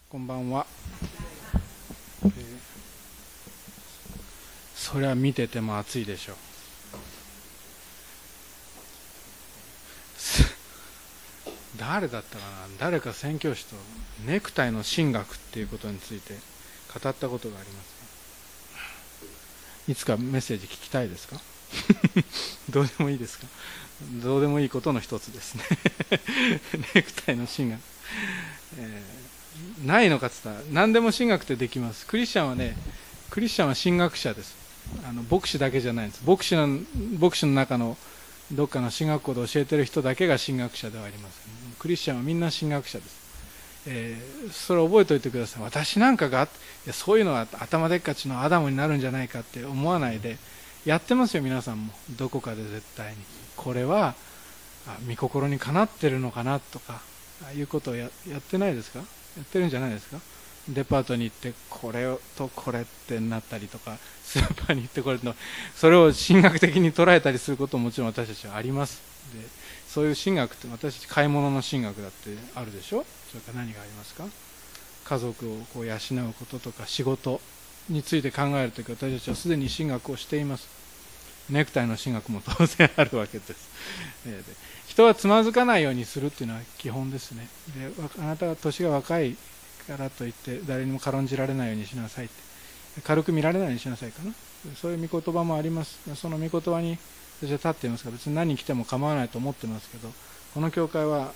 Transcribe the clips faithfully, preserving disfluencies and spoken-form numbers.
こんばんは。えー、それは見てても暑いでしょう。誰だったかな、誰か宣教師とネクタイの神学っていうことについて語ったことがあります。いつかメッセージ聞きたいですか？どうでもいいですか？どうでもいいことの一つですね。ネクタイの神学、えー、ないのかつったら何でも神学ってできます。クリスチャンはね、クリスチャンは神学者です。あの牧師だけじゃないんです。牧師の牧師の中のどっかの神学校で教えてる人だけが神学者ではありません。クリスチャンはみんな神学者です。えー、それを覚えておいてください。私なんかがいやそういうのは頭でっかちのアダムになるんじゃないかって思わないで、やってますよ皆さんも。どこかで絶対にこれは御心にかなってるのかなとかいうことを や, やってないですか？やってるんじゃないですか？デパートに行ってこれとこれってなったりとか、スーパーに行ってこれと、それを神学的に捉えたりすることももちろん私たちはあります。でそういう神学って、私たち買い物の神学だってあるでしょ。それから何がありますか？家族をこう養うこととか仕事について考えるとき、私たちはすでに神学をしています。ネクタイの神学も当然あるわけです。で人はつまずかないようにするっていうのは基本ですね。であなたは年が若いからといって誰にも軽んじられないようにしなさいって、軽く見られないようにしなさいかな、そういう御言葉もあります。その御言葉に私は立っていますから、別に何来ても構わないと思ってますけど、この教会は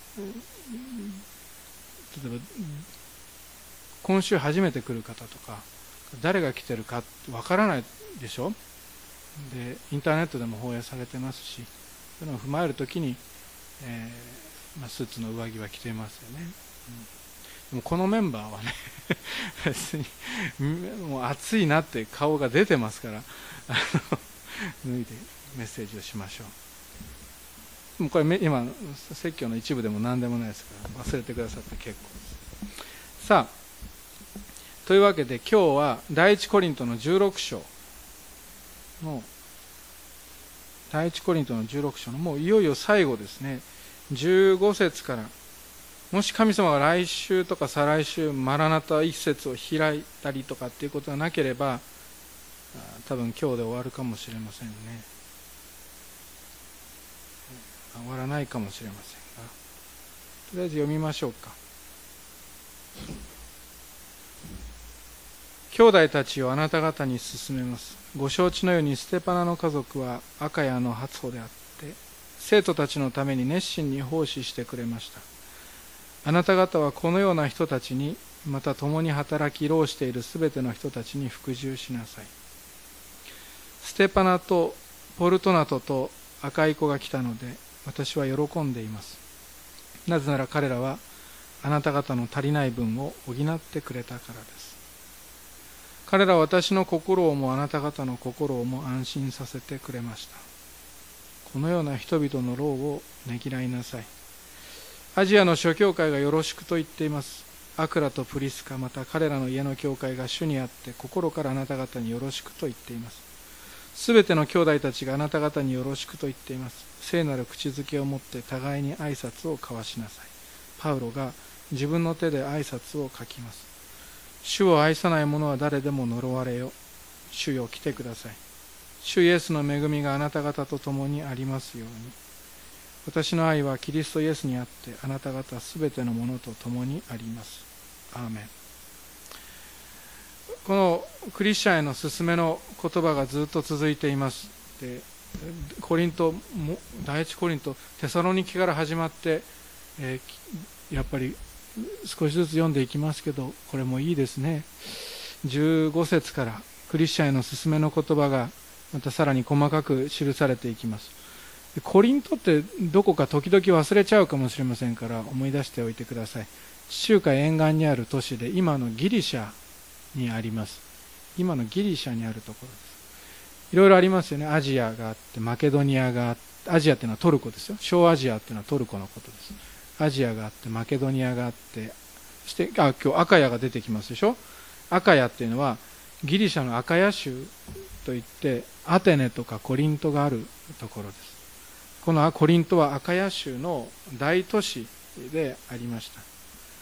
例えば今週初めて来る方とか誰が来てるかわからないでしょ。でインターネットでも放映されてますし、それを踏まえるときに、えーまあ、スーツの上着は着ていますよね、うん、でもこのメンバーはね別にもう暑いなって顔が出てますから、あの脱いでメッセージをしましょう。もうこれ今説教の一部でも何でもないですから忘れてくださって結構です。さあ、というわけで今日は第一コリントのじゅうろく章の第一コリントのじゅうろく章のもういよいよ最後ですね。じゅうご節から、もし神様が来週とか再来週マラナタ一節を開いたりとかっていうことがなければ、多分今日で終わるかもしれませんね。終わらないかもしれませんが、とりあえず読みましょうか。兄弟たちをあなた方に勧めます。ご承知のようにステパナの家族はアカヤの初歩であって、生徒たちのために熱心に奉仕してくれました。あなた方はこのような人たちに、また共に働き労しているすべての人たちに服従しなさい。ステパナとポルトナトと赤い子が来たので、私は喜んでいます。なぜなら彼らはあなた方の足りない分を補ってくれたからです。彼らは私の心をもあなた方の心をも安心させてくれました。このような人々の労をねぎらいなさい。アジアの諸教会がよろしくと言っています。アクラとプリスカ、また彼らの家の教会が主にあって心からあなた方によろしくと言っています。すべての兄弟たちがあなた方によろしくと言っています。聖なる口づけを持って互いに挨拶を交わしなさい。パウロが自分の手で挨拶を書きます。主を愛さない者は誰でも呪われよ。主よ来てください。主イエスの恵みがあなた方と共にありますように。私の愛はキリストイエスにあってあなた方すべてのものと共にあります。アーメン。このクリスチャンへの勧めの言葉がずっと続いています。でコリント第一コリントテサロニキから始まって、えー、やっぱり少しずつ読んでいきますけど、これもいいですね。じゅうご節からクリスチャンへの勧めの言葉がまたさらに細かく記されていきます。コリントってどこか時々忘れちゃうかもしれませんから思い出しておいてください。地中海沿岸にある都市で、今のギリシャにあります。今のギリシャにあるところです。いろいろありますよね。アジアがあってマケドニアがあって、アジアっていうのはトルコですよ。小アジアっていうのはトルコのことです。アジアがあってマケドニアがあって、そしてあ今日アカヤが出てきますでしょ。アカヤっていうのはギリシャのアカヤ州といってアテネとかコリントがあるところです。このコリントはアカヤ州の大都市でありました。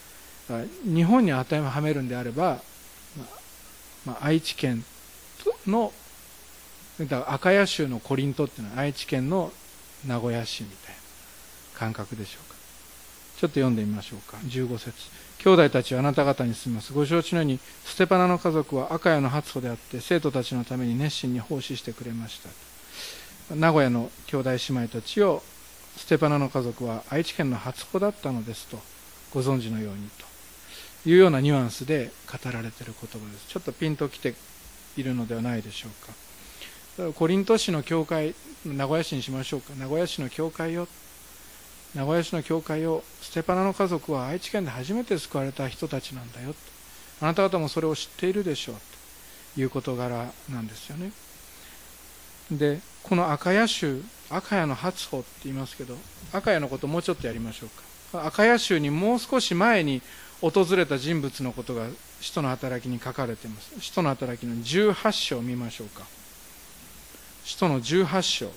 日本に当てはめるんであれば、まあ、愛知県の赤谷州のコリントっていうのは愛知県の名古屋市みたいな感覚でしょうか。ちょっと読んでみましょうか。じゅうご節。兄弟たちはあなた方に進みます。ご承知のようにステパナの家族は赤谷の初穂であって生徒たちのために熱心に奉仕してくれました。名古屋の兄弟姉妹たちをステパナの家族は愛知県の初穂だったのですとご存知のようにというようなニュアンスで語られている言葉です。ちょっとピンときているのではないでしょうか。コリント市の教会、名古屋市にしましょうか。名古屋市の教会を名古屋市の教会をステパナの家族は愛知県で初めて救われた人たちなんだよ、あなた方もそれを知っているでしょうという事柄なんですよね。でこの赤谷州、赤谷の初穂って言いますけど、赤谷のこともうちょっとやりましょうか。赤谷州にもう少し前に訪れた人物のことが使徒の働きに書かれています。使徒の働きのじゅうはち章を見ましょうか。使徒のじゅうはち章。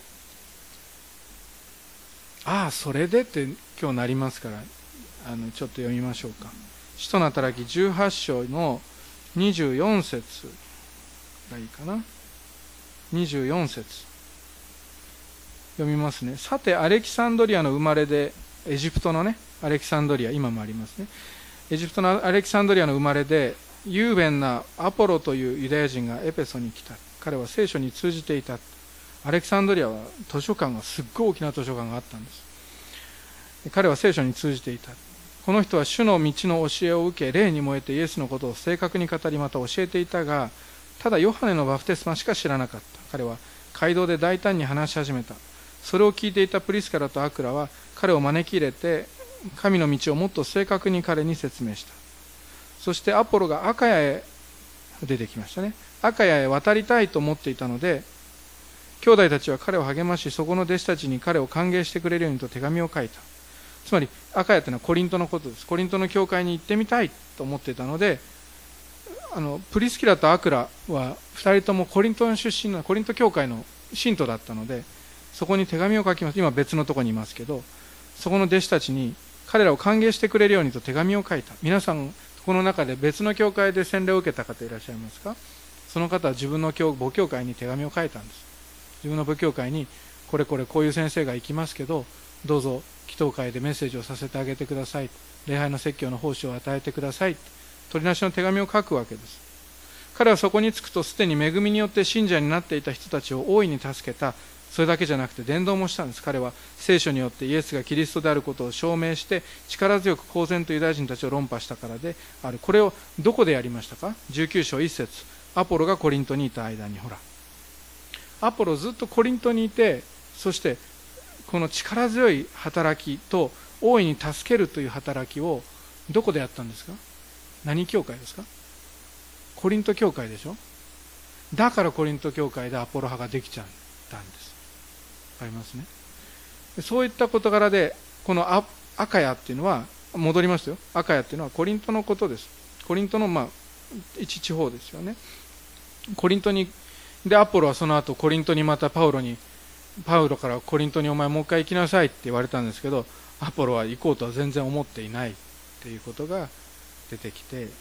ああそれでって今日なりますから、あのちょっと読みましょうか。使徒の働きじゅうはち章のにじゅうよん節がいいかな。にじゅうよん節読みますね。さてアレキサンドリアの生まれで、エジプトのねアレキサンドリア、今もありますね。エジプトのアレキサンドリアの生まれで雄弁なアポロというユダヤ人がエペソに来た。彼は聖書に通じていた。アレキサンドリアは図書館がすっごい大きな図書館があったんです。彼は聖書に通じていた。この人は主の道の教えを受け、霊に燃えてイエスのことを正確に語り、また教えていたが、ただヨハネのバプテスマしか知らなかった。彼は街道で大胆に話し始めた。それを聞いていたプリスカラとアクラは彼を招き入れて、神の道をもっと正確に彼に説明した。そしてアポロが赤谷へ出てきましたね。赤谷へ渡りたいと思っていたので、兄弟たちは彼を励まし、そこの弟子たちに彼を歓迎してくれるようにと手紙を書いた。つまり赤谷というのはコリントのことです。コリントの教会に行ってみたいと思っていたので、あのプリスキラとアクラはふたりともコリントの出身のコリント教会の信徒だったので、そこに手紙を書きます。今別のところにいますけど、そこの弟子たちに彼らを歓迎してくれるようにと手紙を書いた。皆さんこの中で別の教会で洗礼を受けた方いらっしゃいますか？その方は自分の教母教会に手紙を書いたんです。自分の母教会にこれこれこういう先生が行きますけど、どうぞ祈祷会でメッセージをさせてあげてください、礼拝の説教の奉仕を与えてください、取りなしの手紙を書くわけです。彼はそこに着くと、すでに恵みによって信者になっていた人たちを大いに助けた。それだけじゃなくて伝道もしたんです。彼は聖書によってイエスがキリストであることを証明して、力強く公然とユダヤ人たちを論破したからである。これをどこでやりましたか？じゅうきゅう章いち節。アポロがコリントにいた間に、ほらアポロずっとコリントにいて、そしてこの力強い働きと大いに助けるという働きをどこでやったんですか？何教会ですか？コリント教会でしょ。だからコリント教会でアポロ派ができちゃったんです。わかりますね。そういった事柄で、この赤谷っていうのは、戻りますよ。赤谷っていうのはコリントのことです。コリントのまあ一地方ですよね。コリントにでアポロはその後コリントにまたパウロにパウロからコリントにお前もう一回行きなさいって言われたんですけど、アポロは行こうとは全然思っていないっていうことが出てきています。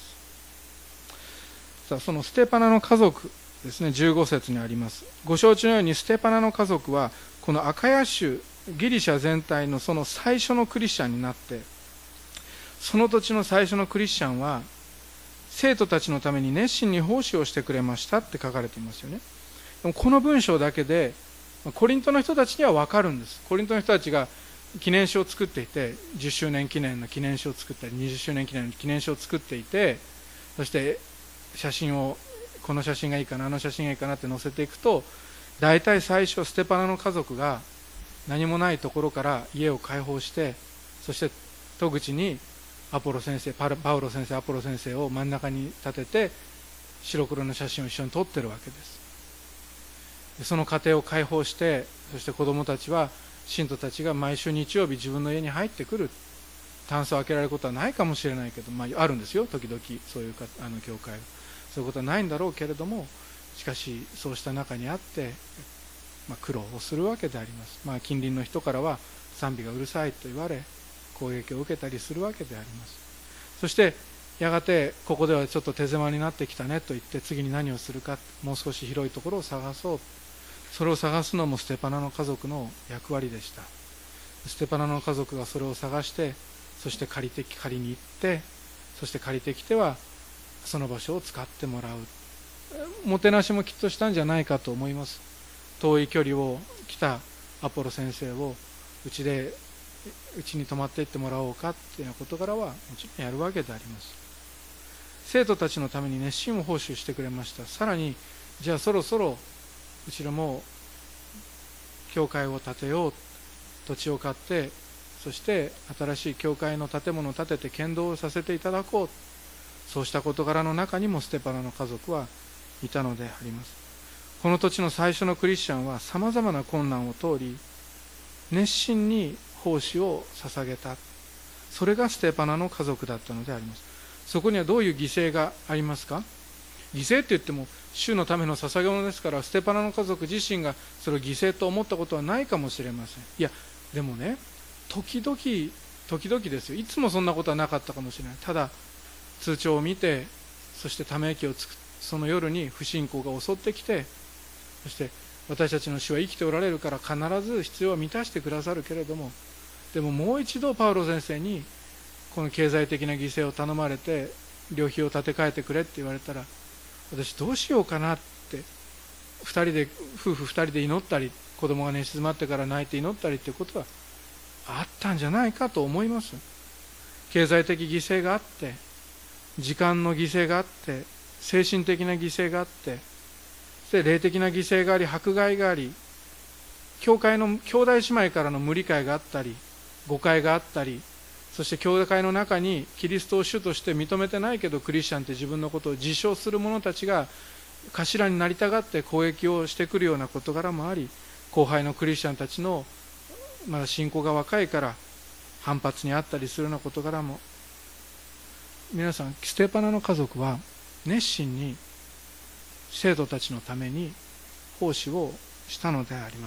さあ、そのステパナの家族ですね、じゅうご節にあります。ご承知のようにステパナの家族はこの赤谷州ギリシャ全体のその最初のクリスチャンになって、その土地の最初のクリスチャンは生徒たちのために熱心に奉仕をしてくれましたって書かれていますよね。でもこの文章だけでコリントの人たちには分かるんです。コリントの人たちが記念書を作っていて、じゅっしゅうねん記念の記念書を作ったり、にじゅっしゅうねん記念の記念書を作っていて、そして写真をこの写真がいいかな、あの写真がいいかなって載せていくと、大体最初ステパナの家族が何もないところから家を開放して、そして戸口にアポロ先生、パウロ先生、アポロ先生を真ん中に立てて白黒の写真を一緒に撮ってるわけです。その家庭を開放して、そして子どもたちは、信徒たちが毎週日曜日自分の家に入ってくる。タンスを開けられることはないかもしれないけど、まあ、あるんですよ、時々そういうかあの教会は。そういうことはないんだろうけれども、しかしそうした中にあって、まあ、苦労をするわけであります。まあ、近隣の人からは賛美がうるさいと言われ、攻撃を受けたりするわけであります。 そしてやがてここではちょっと手狭になってきたねと言って次に何をするか、もう少し広いところを探そう、それを探すのもステパナの家族の役割でした。ステパナの家族がそれを探して、そして借りて借りに行って、そして借りてきてはその場所を使ってもらう、もてなしもきっとしたんじゃないかと思います。遠い距離を来たアポロ先生をうちでうちに泊まっていってもらおうかっていうような事柄はもちろんやるわけであります。生徒たちのために熱心を奉仕してくれました。さらにじゃあそろそろうちらも教会を建てよう、土地を買って、そして新しい教会の建物を建てて建造をさせていただこう、そうした事柄の中にもステパナの家族はいたのであります。この土地の最初のクリスチャンはさまざまな困難を通り熱心に奉仕を捧げた、それがステパナの家族だったのであります。そこにはどういう犠牲がありますか？犠牲って言っても主のための捧げ物ですから、ステパナの家族自身がそれを犠牲と思ったことはないかもしれません。いやでもね、時々時々ですよ、いつもそんなことはなかったかもしれない。ただ通帳を見て、そしてため息をつく、その夜に不信仰が襲ってきて、そして私たちの主は生きておられるから必ず必要は満たしてくださるけれども、でももう一度パウロ先生にこの経済的な犠牲を頼まれて旅費を立て替えてくれって言われたら、私どうしようかなって、ふたりで夫婦ふたりで祈ったり、子供が寝静まってから泣いて祈ったりっていうことはあったんじゃないかと思います。経済的犠牲があって、時間の犠牲があって、精神的な犠牲があって、そして霊的な犠牲があり、迫害があり、教会の兄弟姉妹からの無理解があったり、誤解があったり、そして教会の中にキリストを主として認めてないけどクリスチャンって自分のことを自称する者たちが頭になりたがって攻撃をしてくるような事柄もあり、後輩のクリスチャンたちのまだ信仰が若いから反発にあったりするような事柄も、皆さんステパナの家族は熱心に生徒たちのために奉仕をしたのであります。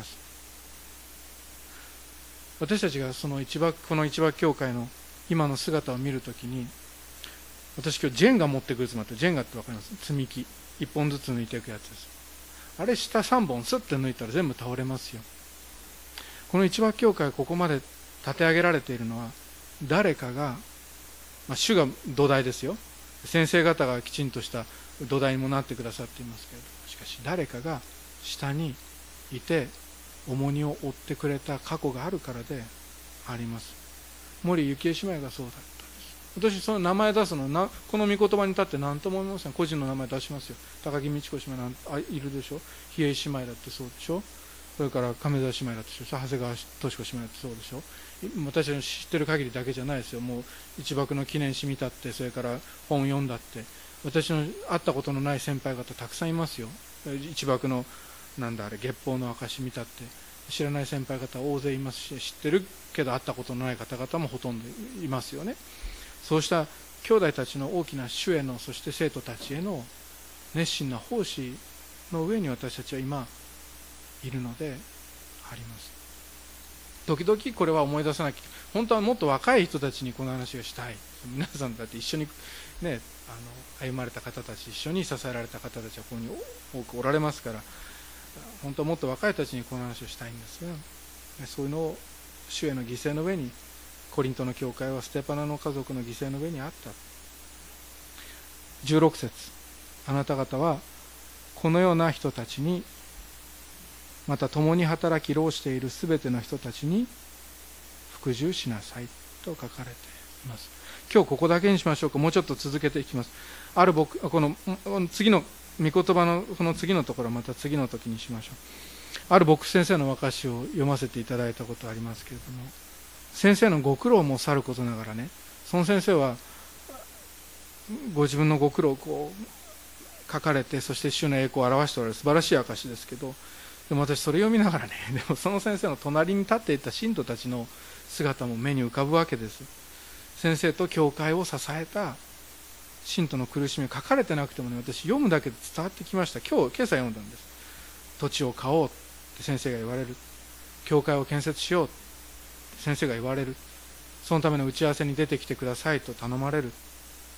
私たちがその一幕この一幕教会の今の姿を見るときに、私今日ジェンガ持ってくるつもりで、ジェンガって分かります？積み木いっぽんずつ抜いていくやつです。あれ下さんぼんスッて抜いたら全部倒れますよ。この一幕教会ここまで立て上げられているのは、誰かが、まあ、主が土台ですよ、先生方がきちんとした土台にもなってくださっていますけれど、しかし誰かが下にいて重荷を負ってくれた過去があるからであります。森幸恵姉妹がそうだったんです。私その名前出すのな、この御言葉に立って何とも思いません。個人の名前出しますよ。高木美智子姉妹なんあいるでしょ、比叡姉妹だってそうでしょ、それから亀沢姉妹だってそうでしょ、長谷川敏子姉妹だってそうでしょ。私の知ってる限りだけじゃないですよ。もう一幕の記念誌見たって、それから本読んだって、私の会ったことのない先輩方たくさんいますよ。一幕のなんだあれ月報の証見たって知らない先輩方大勢いますし、知ってるけど会ったことのない方々もほとんどいますよね。そうした兄弟たちの大きな主への、そして生徒たちへの熱心な奉仕の上に私たちは今いるのであります。時々これは思い出さなきゃ、本当はもっと若い人たちにこの話がしたい。皆さんだって一緒にね、あの歩まれた方たち、一緒に支えられた方たちはここに多くおられますから、本当はもっと若い人たちにこの話をしたいんですが、そういうのを主への犠牲の上に、コリントの教会はステパナの家族の犠牲の上にあった。じゅうろく節、あなた方はこのような人たちに、また共に働き労しているすべての人たちに服従しなさいと書かれています。今日ここだけにしましょうか。もうちょっと続けていきます。ある僕この次の御言葉のこの次のところはまた次の時にしましょう。ある牧師先生の証しを読ませていただいたことありますけれども、先生のご苦労もさることながらね、その先生はご自分のご苦労をこう書かれて、そして主の栄光を表しておられる素晴らしい証ですけど、でも私それ読みながらね、でもその先生の隣に立っていた信徒たちの姿も目に浮かぶわけです。先生と教会を支えた信徒の苦しみ、書かれてなくてもね、私読むだけで伝わってきました。今日今朝読んだんです。土地を買おうって先生が言われる、教会を建設しようって先生が言われる、そのための打ち合わせに出てきてくださいと頼まれる、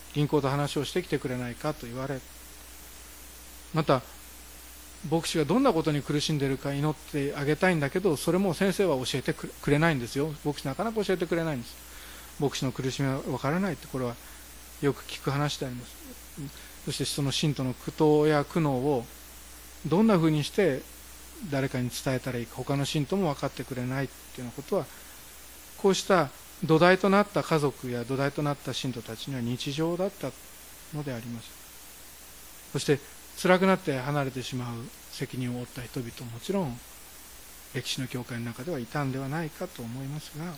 銀行と話をしてきてくれないかと言われ、また牧師がどんなことに苦しんでいるか祈ってあげたいんだけど、それも先生は教えてくれないんですよ。牧師なかなか教えてくれないんです。牧師の苦しみは分からないって、これはよく聞く話であります。そしてその信徒の苦闘や苦悩をどんなふうにして誰かに伝えたらいいか、他の信徒も分かってくれないっていうようなことは、こうした土台となった家族や土台となった信徒たちには日常だったのであります。そして辛くなって離れてしまう責任を負った人々ももちろん歴史の教会の中ではいたんではないかと思いますが、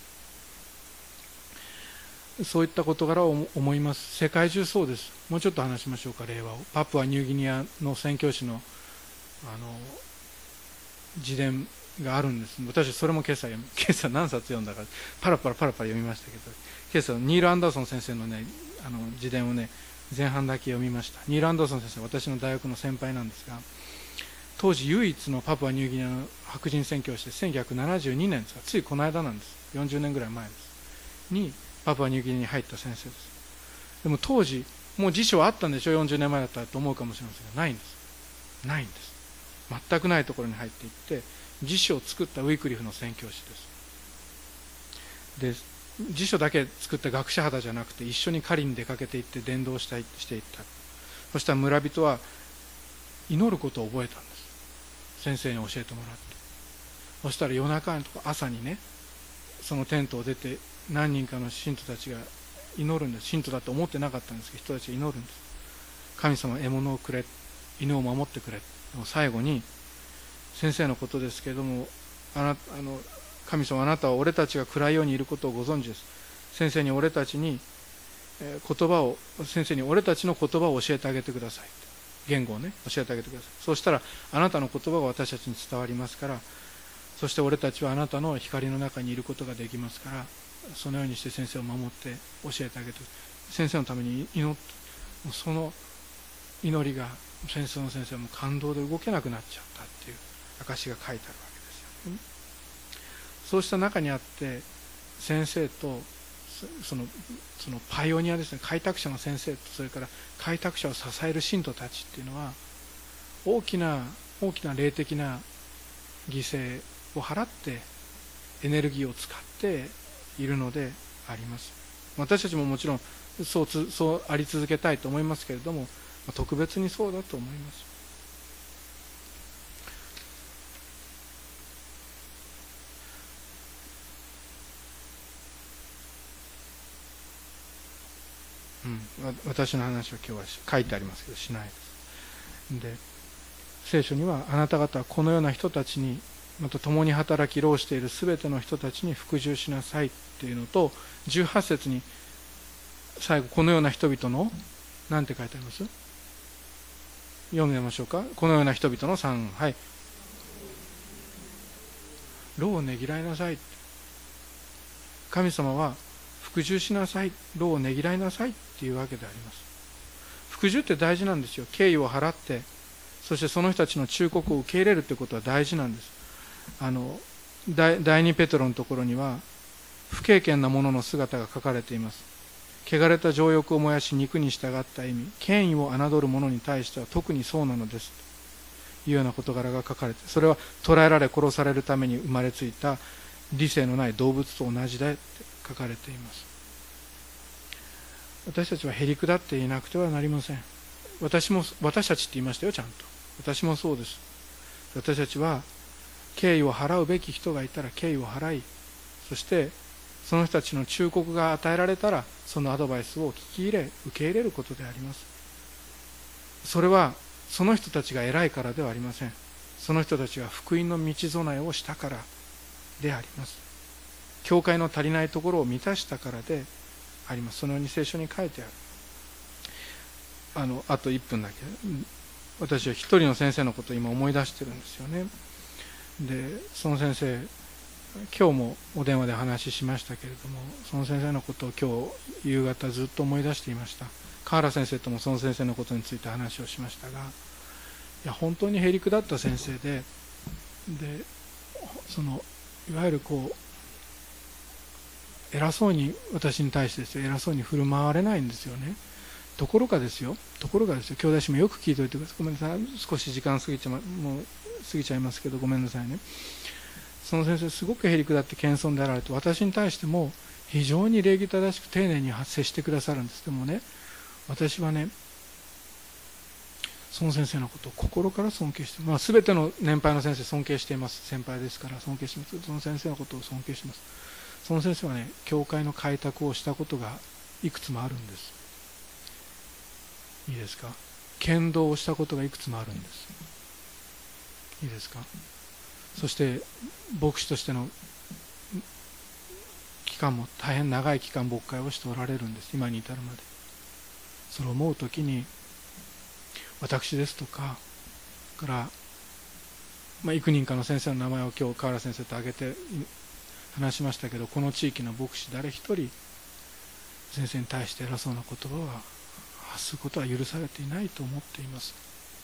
そういった事柄を思います。世界中そうです。もうちょっと話しましょうか。例話を、パプアニューギニアの宣教師のあの自伝があるんです。私それも今朝今朝何冊読んだかパラパラパラパラ読みましたけど、今朝ニール・アンダーソン先生のね、あの自伝をね、前半だけ読みました。ニール・アンダーソン先生は私の大学の先輩なんですが、当時唯一のパプアニューギニアの白人宣教師で、せんきゅうひゃくななじゅうにねんですか、ついこの間なんです。よんじゅうねんぐらい前ですにパプアニューギニアに入った先生です。でも当時もう辞書はあったんでしょ、よんじゅうねんまえだったらと思うかもしれませんが、ないんですないんです全くないところに入っていって辞書を作ったウィクリフの宣教師です。で辞書だけ作った学者肌じゃなくて、一緒に狩りに出かけていって伝道したいしていった。そしたら村人は祈ることを覚えたんです。先生に教えてもらって。そしたら夜中とか朝にね、そのテントを出て何人かの信徒たちが祈るんです。信徒だと思ってなかったんですけど、人たちが祈るんです。神様、獲物をくれ、犬を守ってくれ。最後に、先生のことですけれども、あなあの神様、あなたは俺たちが暗いようにいることをご存知です。先生に俺たちに、えー、言葉を先生に俺たちの言葉を教えてあげてください。言語をね、教えてあげてください。そうしたらあなたの言葉が私たちに伝わりますから、そして俺たちはあなたの光の中にいることができますから、そのようにして先生を守って教えてあげて、先生のために祈って、その祈りが先生の先生はもう感動で動けなくなっちゃったっていう証が書いてあるわけですよね。そうした中にあって、先生とそのそのパイオニアですね、開拓者の先生と、それから開拓者を支える信徒たちっていうのは、大きな大きな霊的な犠牲を払ってエネルギーを使っているのであります。私たちももちろんそうつそうあり続けたいと思いますけれども、特別にそうだと思います。うん、私の話は今日は書いてありますけどしないです。で、聖書にはあなた方はこのような人たちに、また共に働き労しているすべての人たちに服従しなさいっていうのと、じゅうはち節に最後このような人々の何て書いてあります？読んでみましょうか。このような人々のさん、はい、労をねぎらいなさい。神様は服従しなさい、労をねぎらいなさいっていうわけであります。服従って大事なんですよ。敬意を払って、そしてその人たちの忠告を受け入れるということは大事なんです。あの第第二ペテロのところには不敬虔な者の姿が書かれています。汚れた情欲を燃やし肉に従った意味、権威を侮る者に対しては特にそうなのですというような事柄が書かれて、それは捕らえられ殺されるために生まれついた理性のない動物と同じだって書かれています。私たちはへりくだっていなくてはなりません。私も私たちって言いましたよ、ちゃんと。私もそうです。私たちは敬意を払うべき人がいたら敬意を払い、そしてその人たちの忠告が与えられたらそのアドバイスを聞き入れ受け入れることであります。それはその人たちが偉いからではありません。その人たちが福音の道備えをしたからであります。教会の足りないところを満たしたからであります。そのように聖書に書いてある。あのあといっぷんだけ、私は一人の先生のことを今思い出してるんですよね。でその先生、今日もお電話で話しましたけれども、その先生のことを今日夕方ずっと思い出していました。河原先生ともその先生のことについて話をしましたが、いや本当にへりくだった先生で、でそのいわゆるこう偉そうに、私に対してですよ、偉そうに振る舞われないんですよね。 ところがですよところがですよ兄弟姉妹よく聞いておいてください。ごめんなさい、少し時間過ぎちゃ、ま、もう過ぎちゃいますけどごめんなさいね。その先生すごくへりくだって謙遜であられて、私に対しても非常に礼儀正しく丁寧に接してくださるんです。でもね、私はねその先生のことを心から尊敬して、まあ、全ての年配の先生尊敬しています。先輩ですから尊敬しています。その先生のことを尊敬します。その先生はね、教会の開拓をしたことがいくつもあるんです。いいですか。剣道をしたことがいくつもあるんです。いいですか。そして牧師としての期間も大変長い期間牧会をしておられるんです。今に至るまで。それを思うときに、私ですとかから、まあ、幾人かの先生の名前を今日河原先生と挙げて話しましたけど、この地域の牧師誰一人先生に対して偉そうな言葉は発することは許されていないと思っています。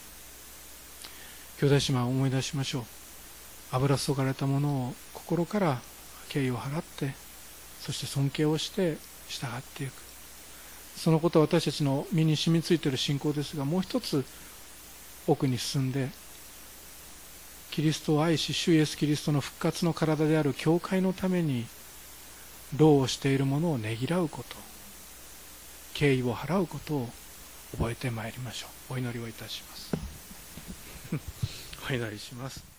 兄弟姉妹を思い出しましょう。油注がれたものを心から敬意を払って、そして尊敬をして従っていく。そのことは私たちの身に染みついている信仰ですが、もう一つ奥に進んで、キリストを愛し、主イエスキリストの復活の体である教会のために労をしているものをねぎらうこと、敬意を払うことを覚えてまいりましょう。お祈りをいたします。お祈りします。